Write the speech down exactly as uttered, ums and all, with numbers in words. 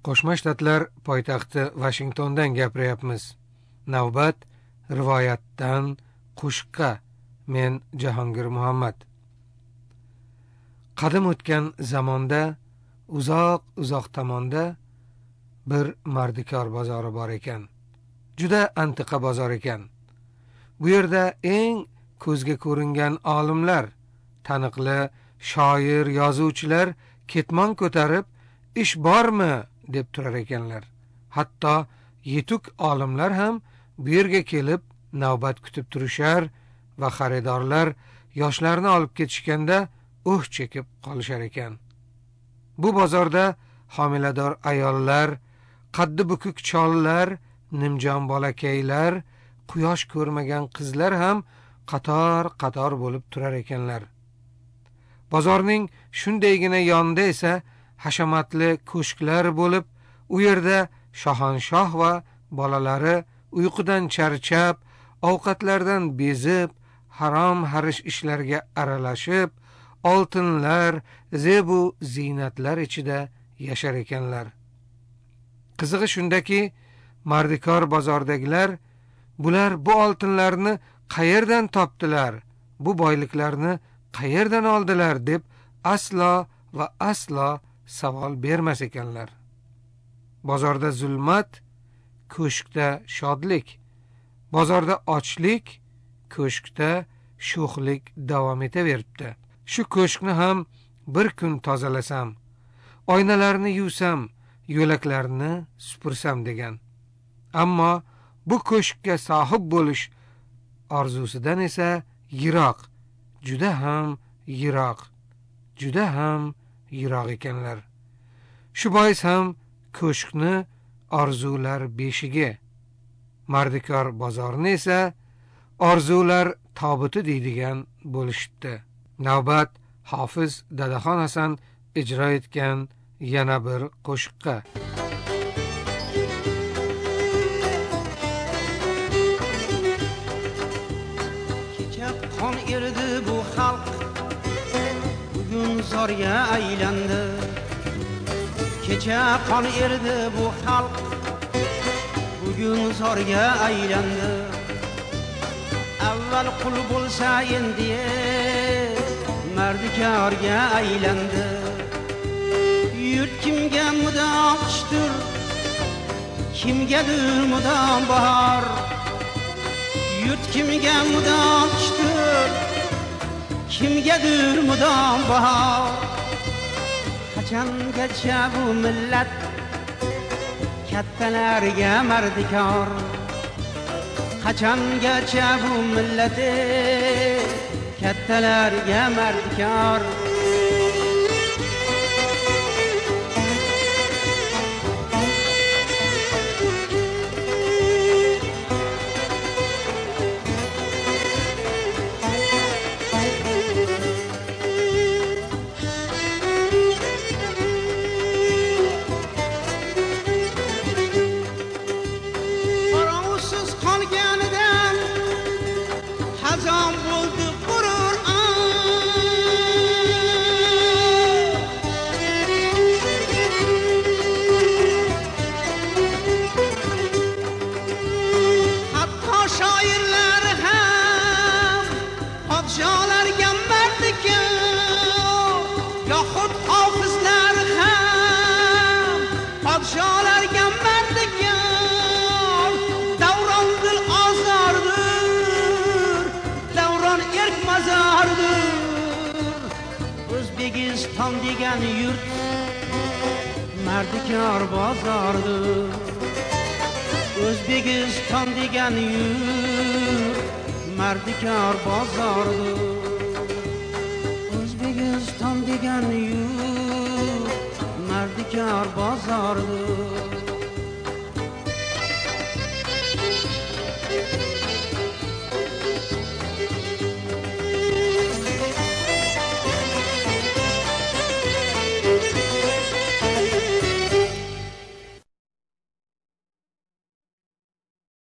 Qo'shma Shtatlar poytaxti Washingtondan gapiryapmiz. Navbat rivoyatdan qo'shiqqa. Men Jahongir Muhammad. Qadim o'tgan zamonda, uzoq uzoq tomonda bir mardikor bozori bor ekan. Juda antiqa bozor ekan. Bu yerda eng ko'zga ko'ringan olimlar, taniqli shoir, yozuvchilar ketmon ko'tarib, ish bormi deb turar ekanlar. Hatto yetuk olimlar ham bu yerga kelib navbat kutib turishar va xaridorlar yoshlarni olib ketishganda uh chekib qolishar ekan. Bu bozorda homilador ayollar, qaddi bukuk chollar, nimjon bolakaylar, quyosh ko'rmagan qizlar ham qator-qator bo'lib turar ekanlar. Bozorning shundaygina yonida esa hashamatli ko'shklar bo'lib, u yerda shohonshoh va bolalari uyqudan charchab, ovqatlardan bezib, harom harish ishlarga aralashib, oltinlar, zebu ziynatlar ichida yashar ekanlar. Qizig'i shundaki, mardikor bozordagilar bular bu oltinlarni qayerdan topdilar, bu boyliklarni qayerdan oldilar deb aslo va aslo savol bermas ekanlar. Bozorda zulmat, ko'shkda shodlik. Bozorda ochlik, ko'shkda sho'xlik davom etaveribdi. Shu ko'shkni ham bir kun tozalasam, oynalarni yuvsam, yo'laklarni supursam degan. Ammo bu ko'shkka sohib bo'lish orzusidan esa yiroq, juda ham yiroq, juda ham yiroq ekanlar. Shu bois ham ko'shkni orzular beshigi, mardikor bozorni esa orzular tobuti deydigan bo'lishibdi. Navbat Hofiz Dadaxon Hasan ijro etgan yana bir qo'shiqqa. Kecha qon erdi bu xalq, bugun zorga aylandi. Kecha qon erdi bu xalq, bugun zorga aylandi. Avval qul bo'lsa endi mardikorga aylandi. Yurt kimga mudom qishdir, kimgadir mudom bahor. Yurt kimga mudom qishdir, kimgadir mudom bahor. Qachongacha bu millat kattalarga mardikor? Qachongacha bu millat kattalarga mardikor? O'zbekiston degan yurt mardikor bozordir. O'zbekiston degan yurt mardikor bozordir. O'zbekiston degan yurt mardikor bozordir.